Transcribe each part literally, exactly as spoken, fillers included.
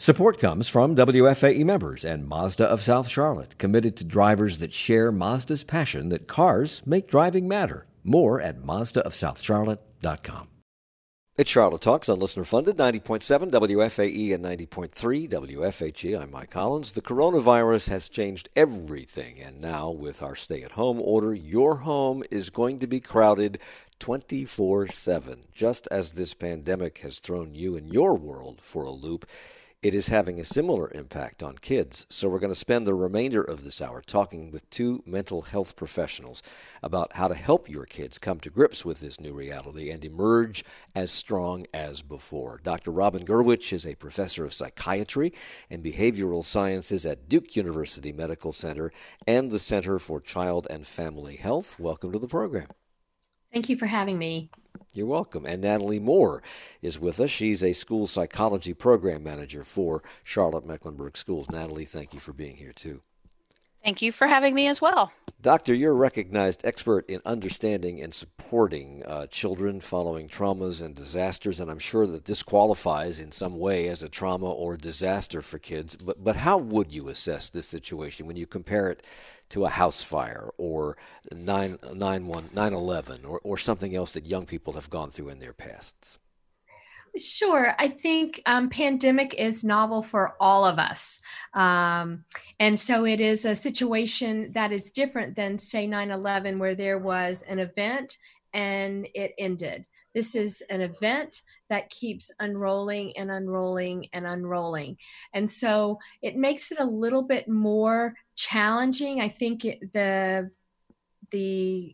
Support comes from W F A E members and Mazda of South Charlotte, committed to drivers that share Mazda's passion that cars make driving matter. More at Mazda of South Charlotte dot com. It's Charlotte Talks on Listener Funded, ninety point seven W F A E and ninety point three W F H E. I'm Mike Collins. The coronavirus has changed everything, and now with our stay-at-home order, your home is going to be crowded twenty-four seven. Just as this pandemic has thrown you and your world for a loop, it is having a similar impact on kids. So we're going to spend the remainder of this hour talking with two mental health professionals about how to help your kids come to grips with this new reality and emerge as strong as before. Doctor Robin Gurwitch is a professor of psychiatry and behavioral sciences at Duke University Medical Center and the Center for Child and Family Health. Welcome to the program. Thank you for having me. You're welcome. And Natalie Moore is with us. She's a school psychology program manager for Charlotte Mecklenburg Schools. Natalie, thank you for being here, too. Thank you for having me as well. Doctor, you're a recognized expert in understanding and supporting uh, children following traumas and disasters, and I'm sure that this qualifies in some way as a trauma or disaster for kids. But, but how would you assess this situation when you compare it to a house fire or nine eleven or, or something else that young people have gone through in their pasts? Sure. I think um, pandemic is novel for all of us. Um, and so it is a situation that is different than, say, nine eleven, where there was an event and it ended. This is an event that keeps unrolling and unrolling and unrolling. And so it makes it a little bit more challenging. I think it, the the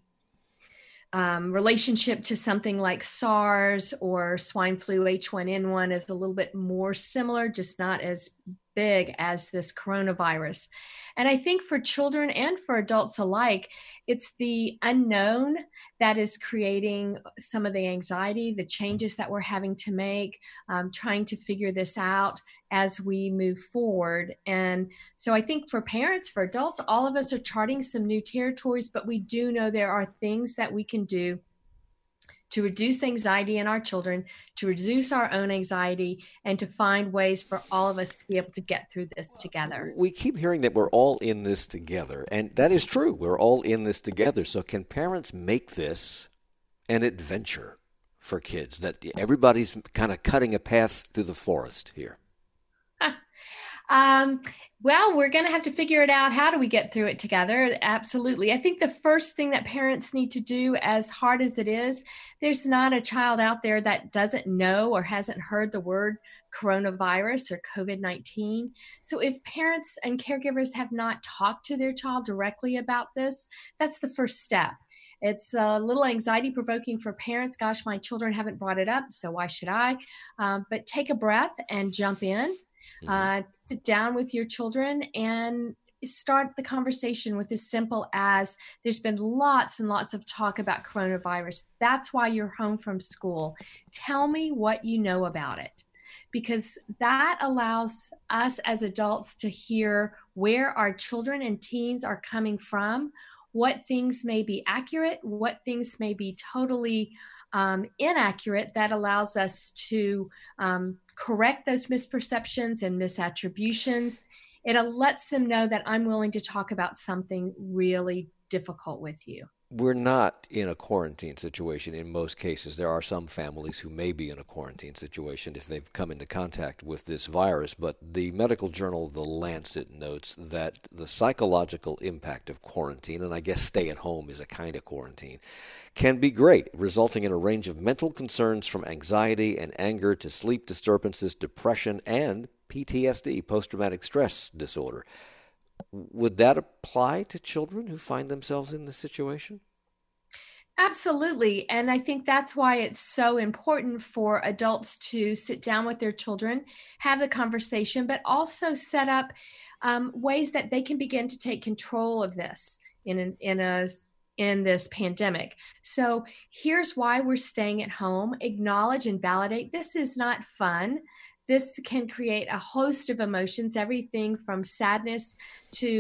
Um, relationship to something like SARS or swine flu H one N one is a little bit more similar, just not as big as this coronavirus. And I think for children and for adults alike, it's the unknown that is creating some of the anxiety, the changes that we're having to make, um, trying to figure this out as we move forward. And so I think for parents, for adults, all of us are charting some new territories, but we do know there are things that we can do to reduce anxiety in our children, to reduce our own anxiety, and to find ways for all of us to be able to get through this together. We keep hearing that we're all in this together, and that is true. We're all in this together. So can parents make this an adventure for kids, that everybody's kind of cutting a path through the forest here? Um, well, we're going to have to figure it out. How do we get through it together? Absolutely. I think the first thing that parents need to do, as hard as it is, there's not a child out there that doesn't know or hasn't heard the word coronavirus or COVID nineteen. So if parents and caregivers have not talked to their child directly about this, that's the first step. It's a little anxiety provoking for parents. Gosh, my children haven't brought it up, so why should I? Um, but take a breath and jump in. Uh, sit down with your children and start the conversation with as simple as, there's been lots and lots of talk about coronavirus. That's why you're home from school. Tell me what you know about it, because that allows us as adults to hear where our children and teens are coming from, what things may be accurate, what things may be totally Um, inaccurate. That allows us to um, correct those misperceptions and misattributions. It lets them know that I'm willing to talk about something really difficult with you. We're not in a quarantine situation in most cases. There are some families who may be in a quarantine situation if they've come into contact with this virus, but the medical journal The Lancet notes that the psychological impact of quarantine, and I guess stay at home is a kind of quarantine, can be great, resulting in a range of mental concerns from anxiety and anger to sleep disturbances, depression, and P T S D, post-traumatic stress disorder. Would that apply to children who find themselves in this situation? Absolutely. And I think that's why it's so important for adults to sit down with their children, have the conversation, but also set up um, ways that they can begin to take control of this in an, in a in this pandemic. So here's why we're staying at home. Acknowledge and validate this is not fun. This can create a host of emotions, everything from sadness to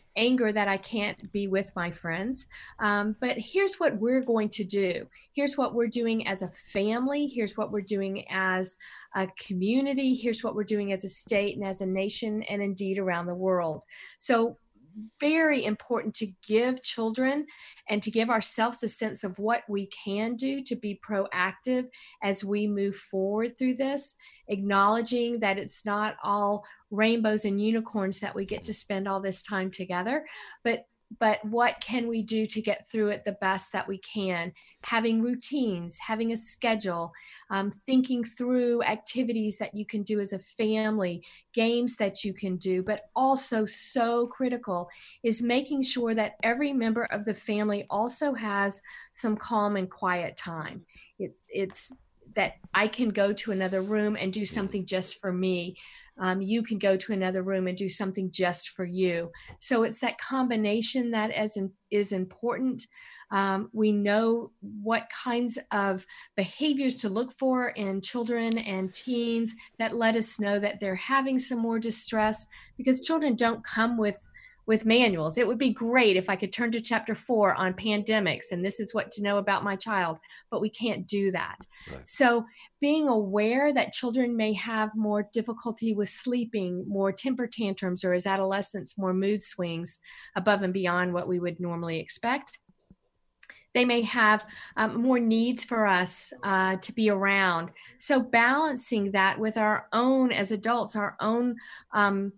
anger that I can't be with my friends. Um, but here's what we're going to do. Here's what we're doing as a family. Here's what we're doing as a community. Here's what we're doing as a state and as a nation, and indeed around the world. So very important to give children and to give ourselves a sense of what we can do to be proactive as we move forward through this, acknowledging that it's not all rainbows and unicorns that we get to spend all this time together, but but what can we do to get through it the best that we can? Having routines, having a schedule, um, thinking through activities that you can do as a family, games that you can do, but also so critical is making sure that every member of the family also has some calm and quiet time. It's, it's that I can go to another room and do something just for me. Um, you can go to another room and do something just for you. So it's that combination that is, in, is important. Um, we know what kinds of behaviors to look for in children and teens that let us know that they're having some more distress, because children don't come with with manuals. It would be great if I could turn to chapter four on pandemics and this is what to know about my child, but we can't do that. Right. So being aware that children may have more difficulty with sleeping, more temper tantrums, or as adolescents, more mood swings above and beyond what we would normally expect. They may have um, more needs for us uh, to be around. So balancing that with our own, as adults, our own um,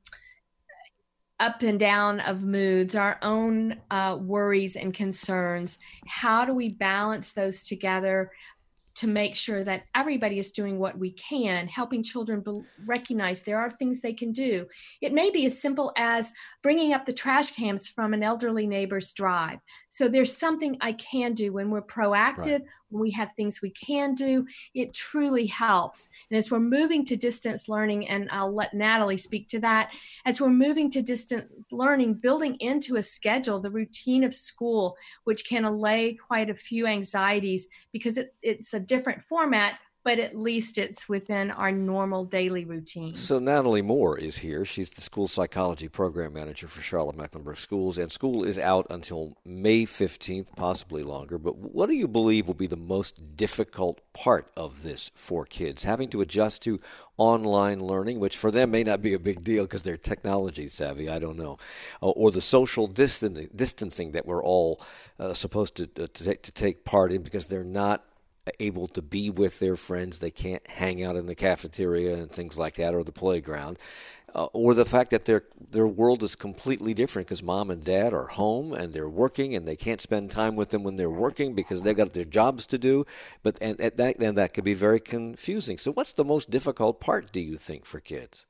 up and down of moods, our own uh, worries and concerns. How do we balance those together to make sure that everybody is doing what we can, helping children be- recognize there are things they can do? It may be as simple as bringing up the trash cans from an elderly neighbor's drive. So there's something I can do when we're proactive, right. When we have things we can do, it truly helps. And as we're moving to distance learning, and I'll let Natalie speak to that, as we're moving to distance learning, building into a schedule the routine of school, which can allay quite a few anxieties because it, it's a different format, but at least it's within our normal daily routine. So Natalie Moore is here. She's the school psychology program manager for Charlotte-Mecklenburg Schools, and school is out until May fifteenth, possibly longer. But what do you believe will be the most difficult part of this for kids, having to adjust to online learning, which for them may not be a big deal because they're technology savvy, I don't know, uh, or the social distancing, distancing that we're all uh, supposed to, uh, to, to take part in because they're not able to be with their friends. They can't hang out in the cafeteria and things like that, or the playground, uh, or the fact that their their world is completely different because mom and dad are home and they're working and they can't spend time with them when they're working because they've got their jobs to do. But and, and that and that could be very confusing. So what's the most difficult part, do you think, for kids?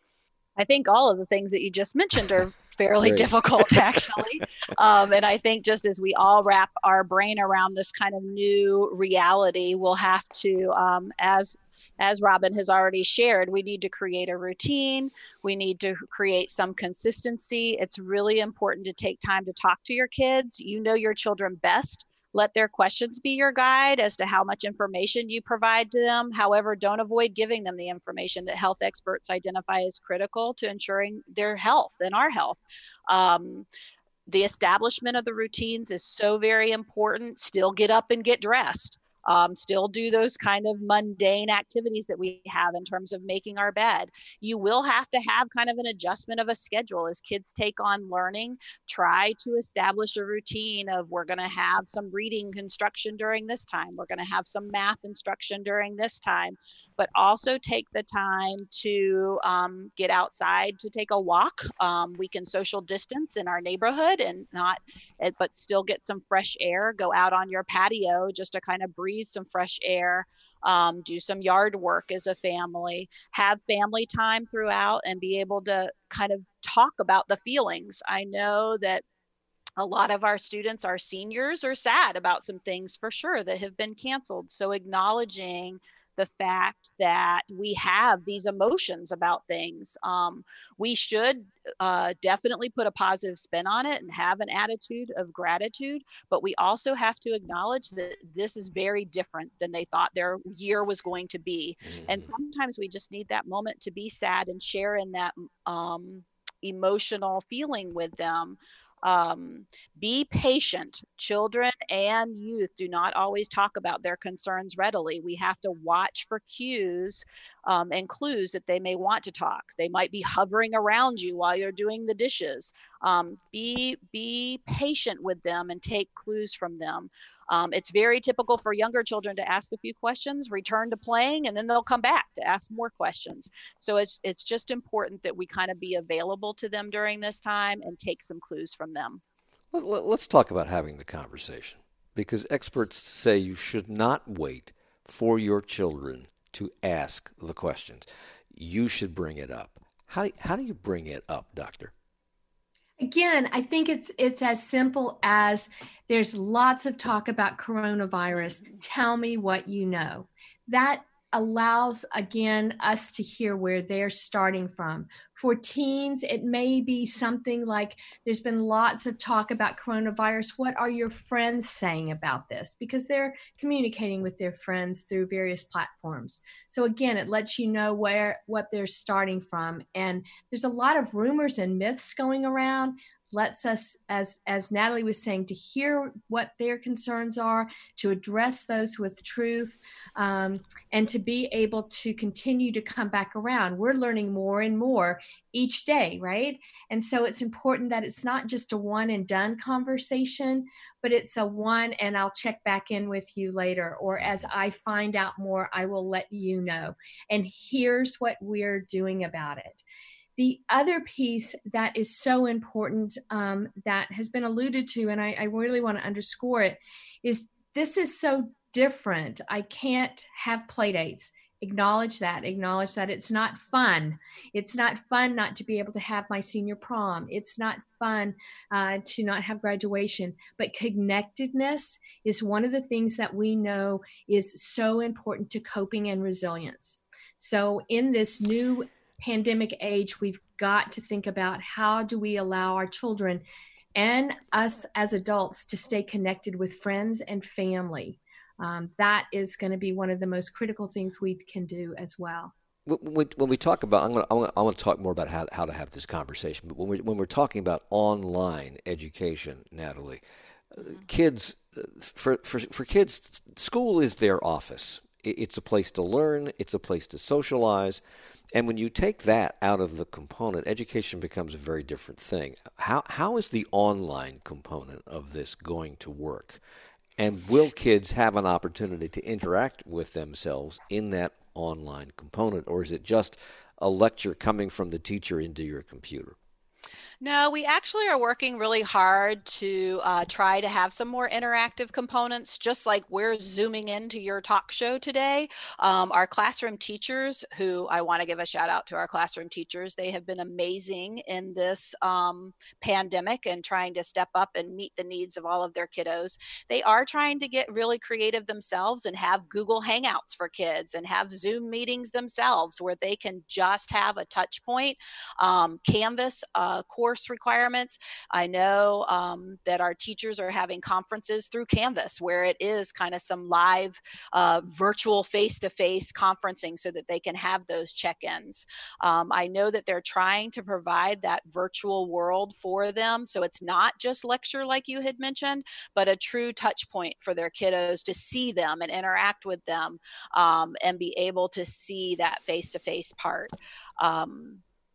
I think all of the things that you just mentioned are fairly difficult, actually. Um, and I think just as we all wrap our brain around this kind of new reality, we'll have to, um, as as Robin has already shared, we need to create a routine. We need to create some consistency. It's really important to take time to talk to your kids. You know your children best. Let their questions be your guide as to how much information you provide to them. However, don't avoid giving them the information that health experts identify as critical to ensuring their health and our health. Um, the establishment of the routines is so very important. Still get up and get dressed. Um, still do those kind of mundane activities that we have in terms of making our bed. You will have to have kind of an adjustment of a schedule as kids take on learning. Try to establish a routine of we're going to have some reading instruction during this time. We're going to have some math instruction during this time, but also take the time to um, get outside to take a walk. Um, we can social distance in our neighborhood and not, but still get some fresh air. Go out on your patio just to kind of breathe some fresh air, um, do some yard work as a family, have family time throughout, and be able to kind of talk about the feelings. I know that a lot of our students, our seniors, are sad about some things for sure that have been canceled. So acknowledging the fact that we have these emotions about things. Um, we should uh, definitely put a positive spin on it and have an attitude of gratitude, but we also have to acknowledge that this is very different than they thought their year was going to be. Mm-hmm. And sometimes we just need that moment to be sad and share in that um, emotional feeling with them. Um, be patient. Children and youth do not always talk about their concerns readily. We have to watch for cues um, and clues that they may want to talk. They might be hovering around you while you're doing the dishes. Um, be, be patient with them and take clues from them. Um, it's very typical for younger children to ask a few questions, return to playing, and then they'll come back to ask more questions. So it's it's just important that we kind of be available to them during this time and take some clues from them. Let's talk about having the conversation, because experts say you should not wait for your children to ask the questions. You should bring it up. How, how do you bring it up, Doctor? Again, I think it's it's as simple as there's lots of talk about coronavirus. Tell me what you know. That allows, again, us to hear where they're starting from. For teens, it may be something like there's been lots of talk about coronavirus. What are your friends saying about this? Because they're communicating with their friends through various platforms. So again, it lets you know where what they're starting from. And there's a lot of rumors and myths going around. Lets us, as as Natalie was saying, to hear what their concerns are, to address those with truth, um, and to be able to continue to come back around. We're learning more and more each day, right? And so it's important that it's not just a one and done conversation, but it's a one and I'll check back in with you later, or as I find out more, I will let you know. And here's what we're doing about it. The other piece that is so important, um, that has been alluded to, and I, I really want to underscore it, is this is so different. I can't have play dates. Acknowledge that. Acknowledge that it's not fun. It's not fun not to be able to have my senior prom. It's not fun uh, to not have graduation. But connectedness is one of the things that we know is so important to coping and resilience. So in this new pandemic age, we've got to think about how do we allow our children and us as adults to stay connected with friends and family. Um, that is going to be one of the most critical things we can do as well. When we, when we talk about, I'm going to, I want to talk more about how, how to have this conversation, but when, we, when we're talking about online education, Natalie, mm-hmm. kids, for, for, for kids, school is their office. It's a place to learn. It's a place to socialize. And when you take that out of the component, education becomes a very different thing. How how is the online component of this going to work? And will kids have an opportunity to interact with themselves in that online component, or is it just a lecture coming from the teacher into your computer? No, we actually are working really hard to uh, try to have some more interactive components, just like we're zooming into your talk show today. Um, our classroom teachers, who I want to give a shout out to our classroom teachers, they have been amazing in this um, pandemic and trying to step up and meet the needs of all of their kiddos. They are trying to get really creative themselves and have Google Hangouts for kids and have Zoom meetings themselves where they can just have a touch point. Um, Canvas uh, course requirements. I know um, that our teachers are having conferences through Canvas where it is kind of some live uh, virtual face-to-face conferencing so that they can have those check-ins. Um, I know that they're trying to provide that virtual world for them. So it's not just lecture like you had mentioned, but a true touch point for their kiddos to see them and interact with them um, and be able to see that face-to-face part. Um,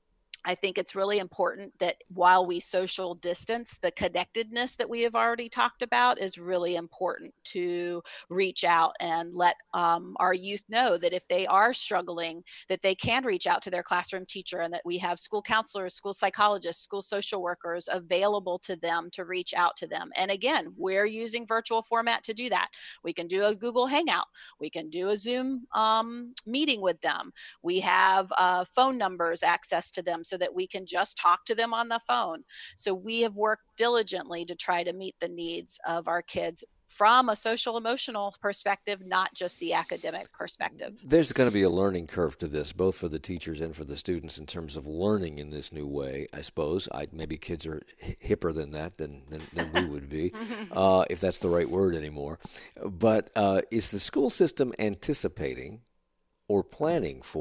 I think it's really important that while we social distance, the connectedness that we have already talked about is really important to reach out and let um, our youth know that if they are struggling, that they can reach out to their classroom teacher and that we have school counselors, school psychologists, school social workers available to them to reach out to them. And again, we're using virtual format to do that. We can do a Google Hangout. We can do a Zoom um, meeting with them. We have uh, phone numbers, access to them, so that we can just talk to them on the phone. So we have worked diligently to try to meet the needs of our kids from a social emotional perspective, not just the academic perspective. There's going to be a learning curve to this, both for the teachers and for the students in terms of learning in this new way, I suppose. I, maybe kids are hipper than that, than, than, than we would be, uh, if that's the right word anymore. But uh, is the school system anticipating or planning for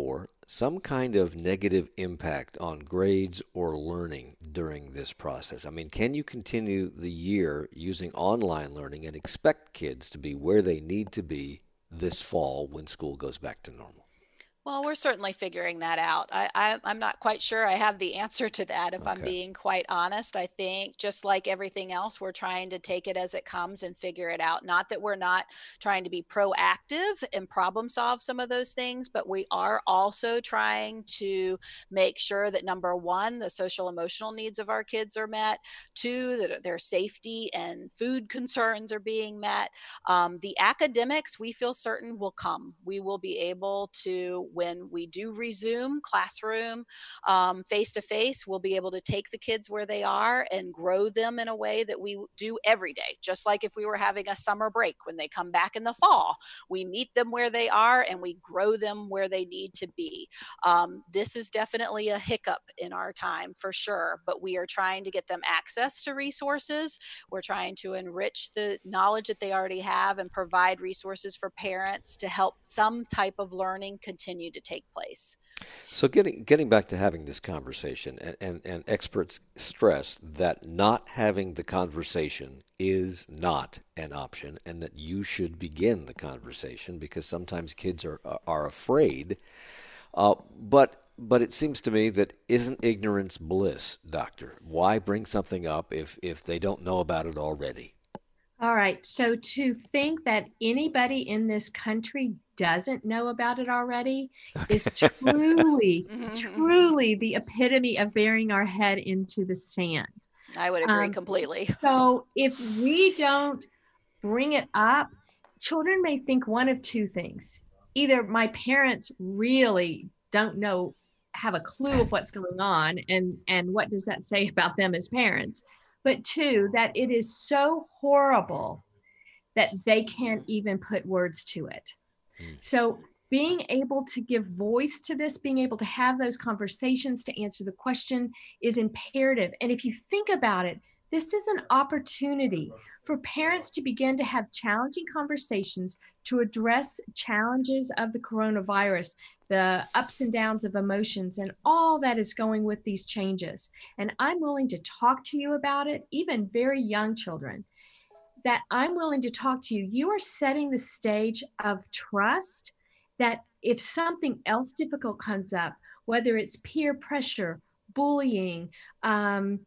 some kind of negative impact on grades or learning during this process? I mean, can you continue the year using online learning and expect kids to be where they need to be this fall when school goes back to normal? Well, we're certainly figuring that out. I, I, I'm not quite sure I have the answer to that, if Okay. I'm being quite honest. I think just like everything else, we're trying to take it as it comes and figure it out. Not that we're not trying to be proactive and problem solve some of those things, but we are also trying to make sure that, number one, the social emotional needs of our kids are met. Two, that their safety and food concerns are being met. Um, the academics, we feel certain, will come. We will be able to, when we do resume classroom um, face-to-face, we'll be able to take the kids where they are and grow them in a way that we do every day. Just like if we were having a summer break, when they come back in the fall, we meet them where they are and we grow them where they need to be. Um, this is definitely a hiccup in our time for sure, but we are trying to get them access to resources. We're trying to enrich the knowledge that they already have and provide resources for parents to help some type of learning continue to take place. So getting getting back to having this conversation, and, and, and experts stress that not having the conversation is not an option, and that you should begin the conversation because sometimes kids are are afraid. Uh, but but it seems to me that isn't ignorance bliss, doctor? Why bring something up if if they don't know about it already? All right. So to think that anybody in this country doesn't know about it already is truly, truly the epitome of burying our head into the sand. I would agree Um, completely. So if we don't bring it up, children may think one of two things. Either my parents really don't know, have a clue of what's going on, and, and what does that say about them as parents? But two, that it is so horrible that they can't even put words to it. Mm. So being able to give voice to this, being able to have those conversations to answer the question is imperative. And if you think about it, this is an opportunity for parents to begin to have challenging conversations to address challenges of the coronavirus, the ups and downs of emotions, and all that is going with these changes. And I'm willing to talk to you about it, even very young children, that I'm willing to talk to you. You are setting the stage of trust that if something else difficult comes up, whether it's peer pressure, bullying, um,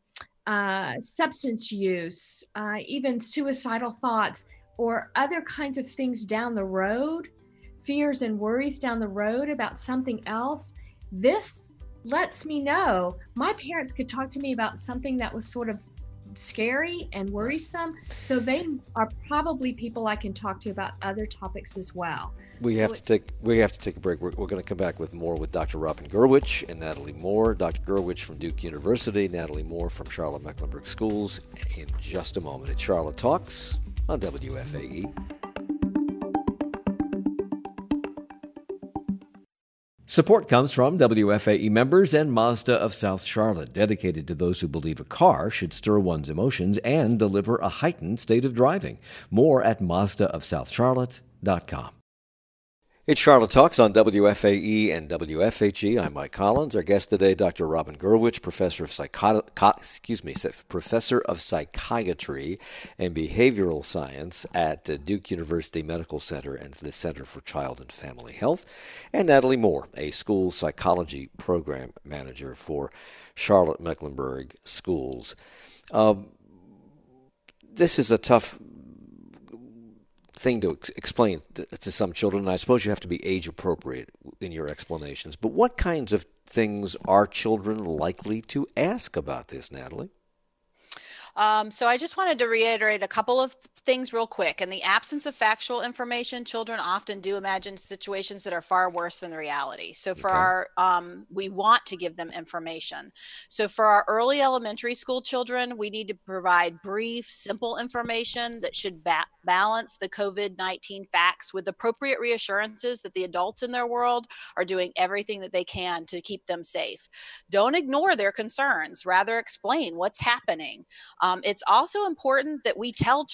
uh, substance use, uh, even suicidal thoughts, or other kinds of things down the road, fears and worries down the road about something else, this lets me know my parents could talk to me about something that was sort of scary and worrisome. So they are probably people I can talk to about other topics as well. We have so to take we have to take a break. We're, we're going to come back with more with Doctor Robin Gurwitch and Natalie Moore. Doctor Gurwitch from Duke University, Natalie Moore from Charlotte-Mecklenburg Schools in just a moment. It's Charlotte Talks on W F A E. Support comes from W F A E members and Mazda of South Charlotte, dedicated to those who believe a car should stir one's emotions and deliver a heightened state of driving. More at Mazda of South Charlotte dot com. It's Charlotte Talks on W F A E and W F H E. I'm Mike Collins. Our guest today, Doctor Robin Gurwitch, professor of psycho- excuse me, professor of psychiatry and behavioral science at Duke University Medical Center and the Center for Child and Family Health, and Natalie Moore, a school psychology program manager for Charlotte-Mecklenburg Schools. Um, this is a tough thing to ex- explain to, to some children, and I suppose you have to be age appropriate in your explanations. But what kinds of things are children likely to ask about this, Natalie? Um, so I just wanted to reiterate a couple of things real quick. In the absence of factual information, children often do imagine situations that are far worse than the reality. So for Okay. our, um, we want to give them information. So for our early elementary school children, we need to provide brief, simple information that should ba- balance the COVID nineteen facts with appropriate reassurances that the adults in their world are doing everything that they can to keep them safe. Don't ignore their concerns, rather explain what's happening. Um, it's also important that we tell children that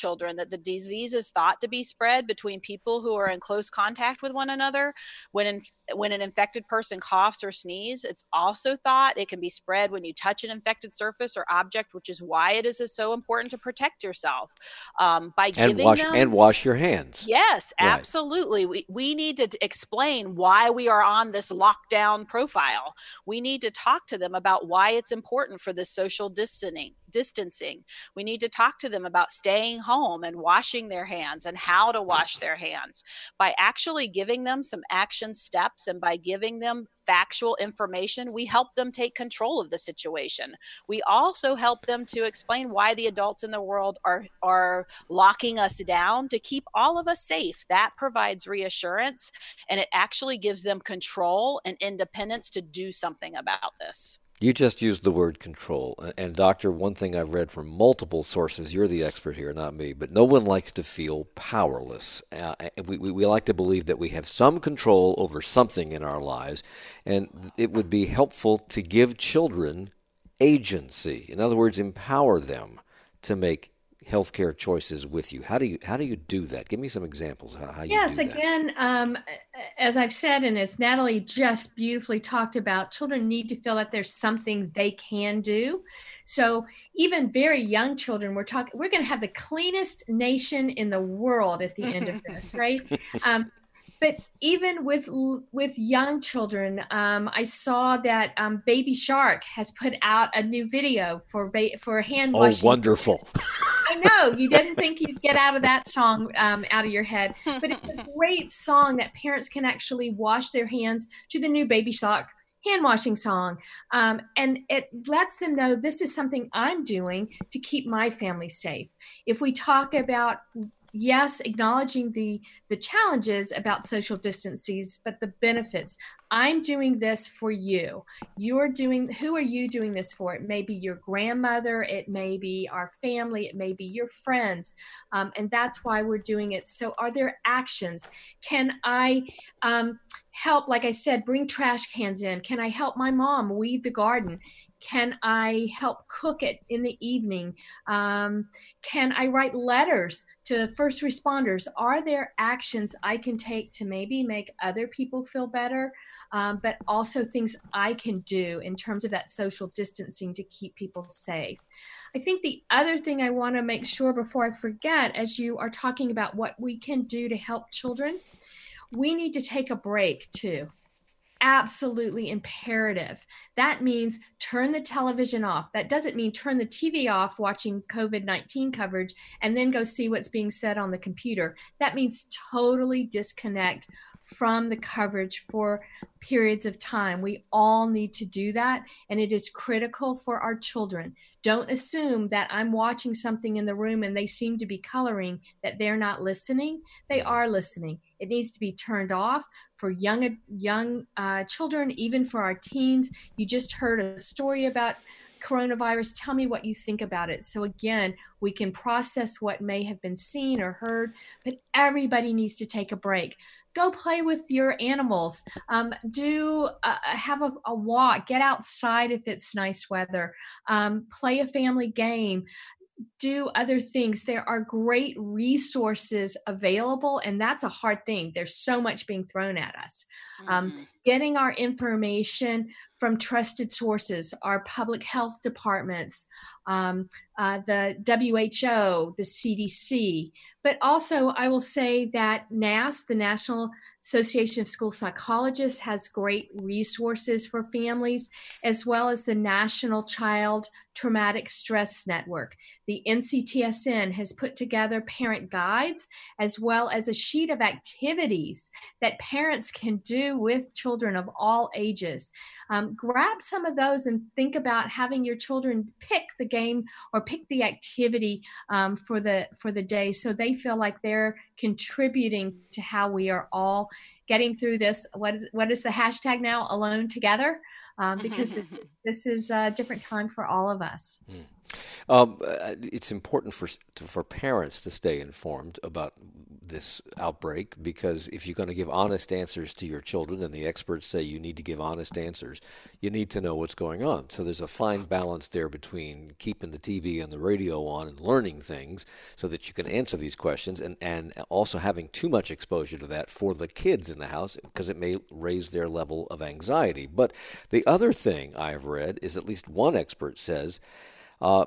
that the disease is thought to be spread between people who are in close contact with one another. When in, when an infected person coughs or sneezes, it's also thought it can be spread when you touch an infected surface or object, which is why it is so important to protect yourself. Um, by and giving wash them, and wash your hands. Yes, right. absolutely. We we need to explain why we are on this lockdown profile. We need to talk to them about why it's important for this social distancing. Distancing. We need to talk to them about staying home and washing their hands and how to wash their hands. By actually giving them some action steps and by giving them factual information, we help them take control of the situation. We also help them to explain why the adults in the world are, are locking us down to keep all of us safe. That provides reassurance, and it actually gives them control and independence to do something about this. You just used the word control. And doctor, one thing I've read from multiple sources, you're the expert here, not me, but no one likes to feel powerless. Uh, we, we, we like to believe that we have some control over something in our lives, and it would be helpful to give children agency. In other words, empower them to make healthcare choices with you. How do you how do you do that? Give me some examples of how, how you yes, do that. Yes, again, um, as I've said, and as Natalie just beautifully talked about, children need to feel that there's something they can do. So even very young children, we're talking, we're going to have the cleanest nation in the world at the end of this, right? Um, But even with with young children, um, I saw that um, Baby Shark has put out a new video for ba- for hand washing. Oh, wonderful! I know you didn't think you'd get out of that song um, out of your head, but it's a great song that parents can actually wash their hands to the new Baby Shark hand washing song, um, and it lets them know this is something I'm doing to keep my family safe. If we talk about yes, acknowledging the the challenges about social distancing, but the benefits. I'm doing this for you. You're doing, who are you doing this for? It may be your grandmother, it may be our family, it may be your friends, um, and that's why we're doing it. So are there actions? Can I um, help, like I said, bring trash cans in? Can I help my mom weed the garden? Can I help cook it in the evening? Um, can I write letters to first responders? Are there actions I can take to maybe make other people feel better, um, but also things I can do in terms of that social distancing to keep people safe? I think the other thing I want to make sure before I forget, as you are talking about what we can do to help children, we need to take a break too. Absolutely imperative. That means turn the television off. That doesn't mean turn the T V off watching COVID nineteen coverage and then go see what's being said on the computer. That means totally disconnect from the coverage for periods of time. We all need to do that, and it is critical for our children. Don't assume that I'm watching something in the room and they seem to be coloring, that they're not listening. They are listening. It needs to be turned off for young young uh, children, even for our teens. You just heard a story about coronavirus. Tell me what you think about it. So again, we can process what may have been seen or heard, but everybody needs to take a break. Go play with your animals. Um, do uh, have a, a walk. Get outside if it's nice weather. Um, play a family game. Do other things. There are great resources available, and that's a hard thing. There's so much being thrown at us. Mm-hmm. Um, getting our information from trusted sources, our public health departments, um, uh, the W H O, the C D C, but also I will say that N A S, the National Association of School Psychologists, has great resources for families, as well as the National Child Traumatic Stress Network. The N C T S N has put together parent guides, as well as a sheet of activities that parents can do with children of all ages. Um, grab some of those and think about having your children pick the game or pick the activity um, for the for the day, so they feel like they're contributing to how we are all getting through this. What is what is the hashtag now? Alone together, um, because this is, this is a different time for all of us. Um, it's important for to, for parents to stay informed about this outbreak, because if you're going to give honest answers to your children, and the experts say you need to give honest answers, you need to know what's going on. So there's a fine balance there between keeping the T V and the radio on and learning things so that you can answer these questions, and, and also having too much exposure to that for the kids in the house, because it may raise their level of anxiety. But the other thing I've read is at least one expert says, uh,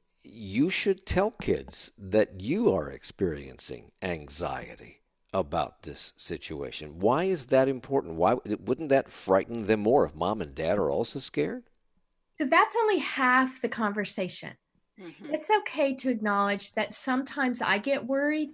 you should tell kids that you are experiencing anxiety about this situation. Why is that important? Why wouldn't that frighten them more if mom and dad are also scared? So that's only half the conversation. Mm-hmm. It's okay to acknowledge that sometimes I get worried,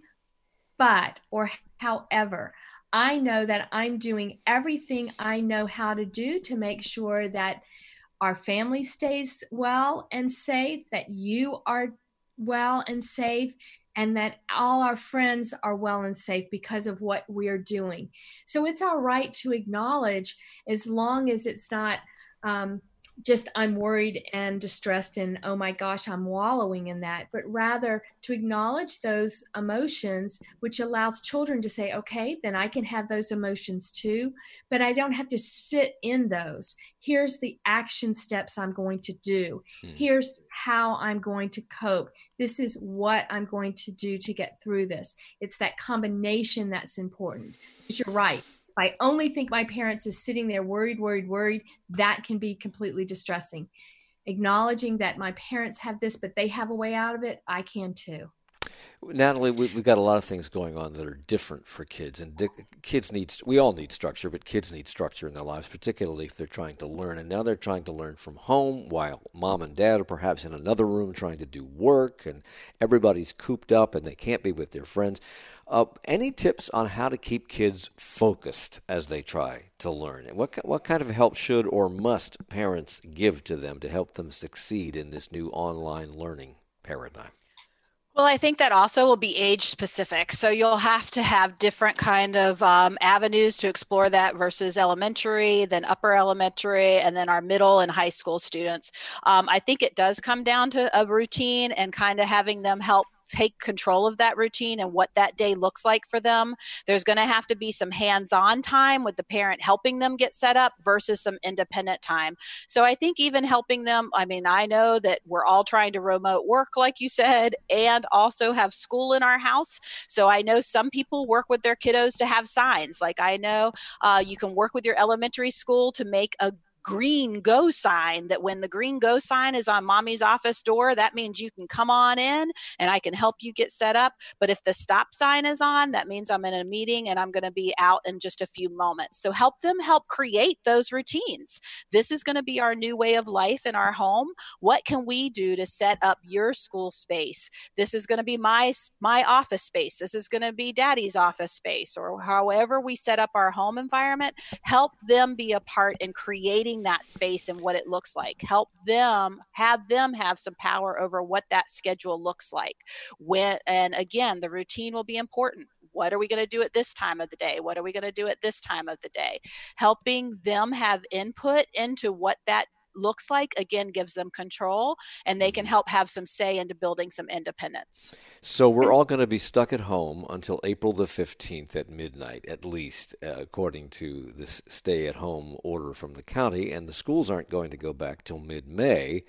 but, or however, I know that I'm doing everything I know how to do to make sure that our family stays well and safe, that you are well and safe, and that all our friends are well and safe because of what we're doing. So it's all right to acknowledge, as long as it's not um, just I'm worried and distressed and, oh my gosh, I'm wallowing in that, but rather to acknowledge those emotions, which allows children to say, okay, then I can have those emotions too, but I don't have to sit in those. Here's the action steps I'm going to do. Hmm. Here's how I'm going to cope. This is what I'm going to do to get through this. It's that combination that's important. Because you're right. I only think my parents is sitting there worried, worried, worried, that can be completely distressing. Acknowledging that my parents have this, but they have a way out of it, I can too. Natalie, we, we've got a lot of things going on that are different for kids, and di- kids need, we all need structure, but kids need structure in their lives, particularly if they're trying to learn. And now they're trying to learn from home while mom and dad are perhaps in another room trying to do work, and everybody's cooped up and they can't be with their friends. Uh, any tips on how to keep kids focused as they try to learn? And what what kind of help should or must parents give to them to help them succeed in this new online learning paradigm? Well, I think that also will be age specific. So you'll have to have different kind of um, avenues to explore that versus elementary, then upper elementary, and then our middle and high school students. Um, I think it does come down to a routine and kind of having them help take control of that routine and what that day looks like for them. There's going to have to be some hands-on time with the parent helping them get set up versus some independent time. So I think even helping them, I mean, I know that we're all trying to remote work, like you said, and also have school in our house. So I know some people work with their kiddos to have signs. Like I know uh, you can work with your elementary school to make a green go sign, that when the green go sign is on mommy's office door, that means you can come on in and I can help you get set up. But if the stop sign is on, that means I'm in a meeting and I'm going to be out in just a few moments. So help them help create those routines. This is going to be our new way of life in our home. What can we do to set up your school space? This is going to be my, my office space. This is going to be daddy's office space, or however we set up our home environment. Help them be a part in creating that space and what it looks like. Help them, have them have some power over what that schedule looks like. When, and again, the routine will be important. What are we going to do at this time of the day? What are we going to do at this time of the day? Helping them have input into what that looks like, again, gives them control, and they can help have some say into building some independence. So we're all going to be stuck at home until April the fifteenth at midnight, at least, uh, according to this stay-at-home order from the county, and the schools aren't going to go back till mid-May.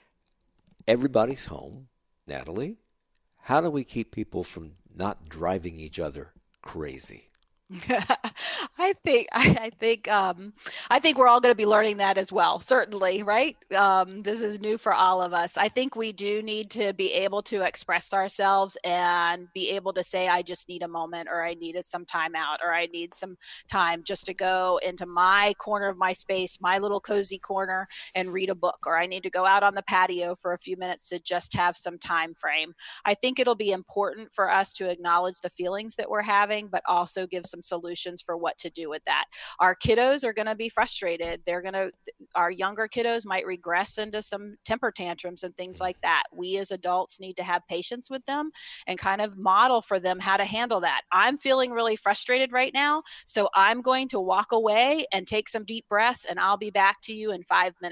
Everybody's home. Natalie, how do we keep people from not driving each other crazy? I think I, I think um, I think we're all going to be learning that as well. Certainly, right? Um, this is new for all of us. I think we do need to be able to express ourselves and be able to say, "I just need a moment," or "I needed some time out," or "I need some time just to go into my corner of my space, my little cozy corner, and read a book," or "I need to go out on the patio for a few minutes to just have some time frame." I think it'll be important for us to acknowledge the feelings that we're having, but also give some solutions for what to do with that. Our kiddos are going to be frustrated. They're going to, our younger kiddos might regress into some temper tantrums and things like that. We as adults need to have patience with them and kind of model for them how to handle that. I'm feeling really frustrated right now, so I'm going to walk away and take some deep breaths, and I'll be back to you in five minutes.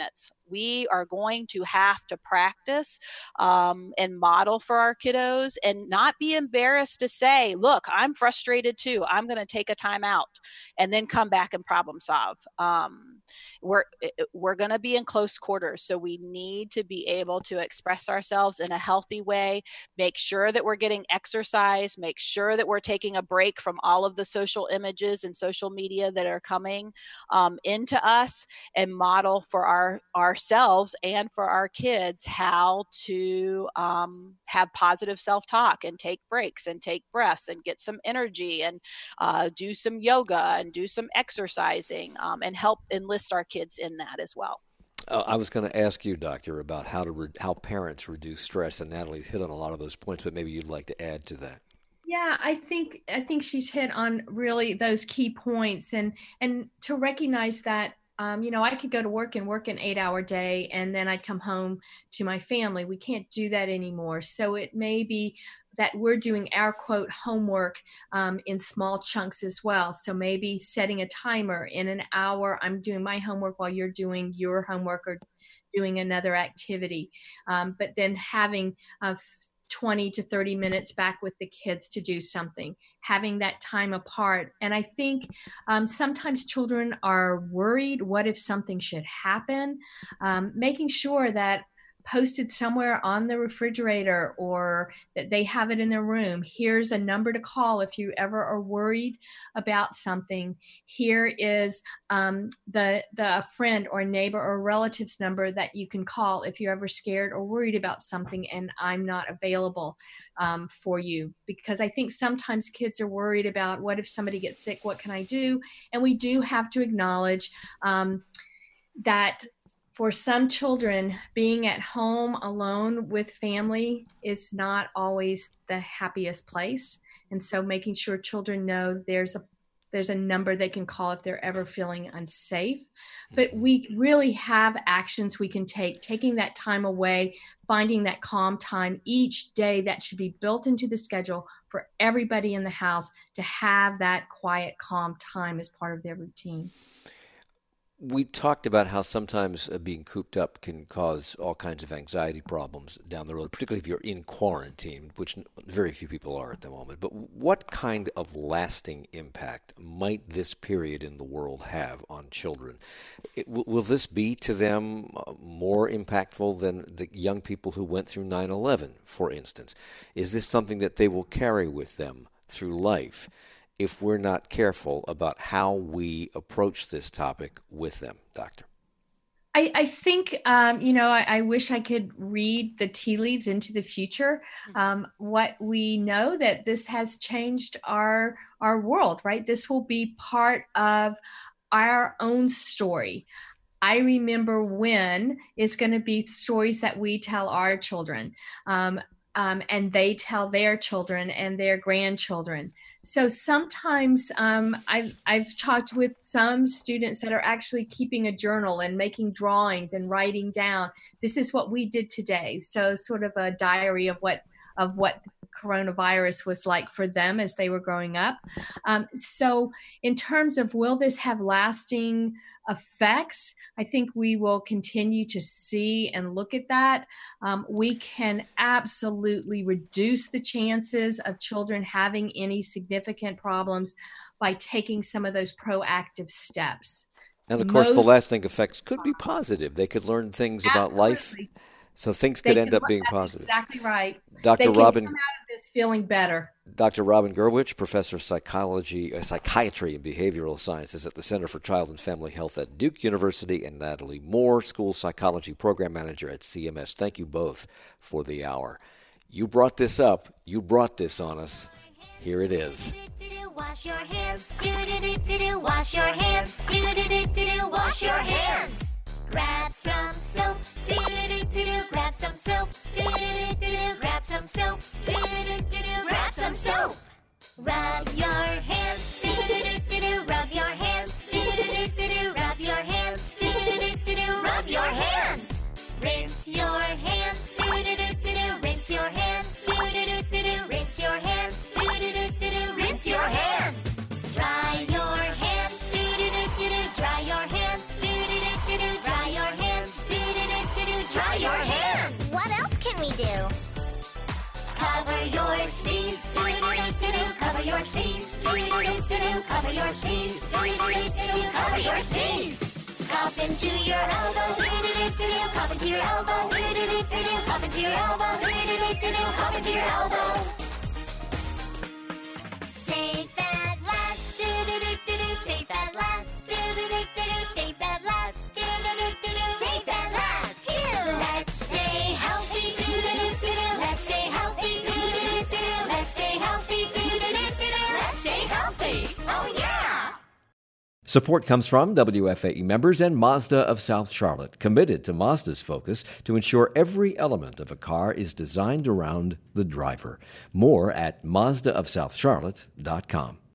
We are going to have to practice um, and model for our kiddos and not be embarrassed to say, look, I'm frustrated too. I'm going to take a time out and then come back and problem solve. Um, we're we're going to be in close quarters, so we need to be able to express ourselves in a healthy way, make sure that we're getting exercise, make sure that we're taking a break from all of the social images and social media that are coming um, into us, and model for our ourselves and for our kids how to um, have positive self-talk and take breaks and take breaths and get some energy and uh, do some yoga and do some exercising um, and help enlist our kids in that as well. Uh, I was going to ask you, Doctor, about how to re- how parents reduce stress, and Natalie's hit on a lot of those points, but maybe you'd like to add to that. Yeah, I think I think she's hit on really those key points, and and to recognize that um, you know, I could go to work and work an eight-hour day, and then I'd come home to my family. We can't do that anymore. So it may be that we're doing our quote homework um, in small chunks as well. So maybe setting a timer in an hour, I'm doing my homework while you're doing your homework or doing another activity. Um, but then having uh, twenty to thirty minutes back with the kids to do something, having that time apart. And I think um, sometimes children are worried, what if something should happen? Um, making sure that posted somewhere on the refrigerator or that they have it in their room. Here's a number to call if you ever are worried about something. Here is um, the the friend or neighbor or relative's number that you can call if you're ever scared or worried about something and I'm not available um, for you. Because I think sometimes kids are worried about, what if somebody gets sick, what can I do? And we do have to acknowledge um, that for some children, being at home alone with family is not always the happiest place. And so making sure children know there's a there's a number they can call if they're ever feeling unsafe. But we really have actions we can take, taking that time away, finding that calm time each day that should be built into the schedule for everybody in the house to have that quiet, calm time as part of their routine. We talked about how sometimes uh, being cooped up can cause all kinds of anxiety problems down the road, particularly if you're in quarantine, which very few people are at the moment. But what kind of lasting impact might this period in the world have on children? It, will, will this be to them uh, more impactful than the young people who went through nine eleven, for instance? Is this something that they will carry with them through life if we're not careful about how we approach this topic with them, Doctor? I, I think, um, you know, I, I wish I could read the tea leaves into the future. Um, what we know that this has changed our our world, right? This will be part of our own story. I remember when is going to be stories that we tell our children. Um, Um, and they tell their children and their grandchildren. So sometimes um, I've, I've talked with some students that are actually keeping a journal and making drawings and writing down, this is what we did today. So sort of a diary of what of what the coronavirus was like for them as they were growing up. Um, so in terms of will this have lasting effects, I think we will continue to see and look at that. Um, we can absolutely reduce the chances of children having any significant problems by taking some of those proactive steps. And of course, Most, the lasting effects could be positive. They could learn things absolutely. about life. So things could they end up being positive. Exactly right. Doctor They can Robin, come out of this feeling better. Doctor Robin Gurwitch, professor of psychology, uh, psychiatry and behavioral sciences at the Center for Child and Family Health at Duke University, and Natalie Moore, school psychology program manager at C M S. Thank you both for the hour. You brought this up. You brought this on us. Here it is. Wash your hands. Wash your hands. Wash your hands. Grab some soap, do-do-do-do-do, grab some soap, do-do-do-do-do, grab some soap, do-do-do-do-do, grab some soap. Rub your hands, do-do-do-do-do, rub your hands, do-do-do-do-do, rub your hands, do-do-do-do-do, rub your hands. Rinse your hands, do-do-do-do-do, rinse your hands, do-do-do-do-do, rinse your hands, do-do-do-do-do, rinse your hands. Dry your hands, do-do-do-do-do, dry your hands, do-do-do-do-do, dry your hands, do-do-do-do-do. try your hands. What else can we do? Cover your sneeze, do-do-do-do-do. Cover your sneeze, do-do-do-do-do. Cover your sneeze, do-do-do-do-do. Cover your sneeze. Cough into your elbow, do-do-do-do-do. Cough into your elbow, do-do-do-do-do. Cough into your elbow, do-do-do-do-do. Cough into your elbow. Safe at last, do-do-do-do-do. Safe at last, do-do-do-do-do. Safe at last, do-do-do-do-do. Safe at last, phew. Let's stay healthy, do-do-do-do-do. Let's stay healthy, do-do-do-do-do. Let's stay healthy, do-do-do-do-do. Let's stay healthy. Oh yeah! Support comes from W F A E members and Mazda of South Charlotte, committed to Mazda's focus to ensure every element of a car is designed around the driver. More at Mazda of South Charlotte dot com.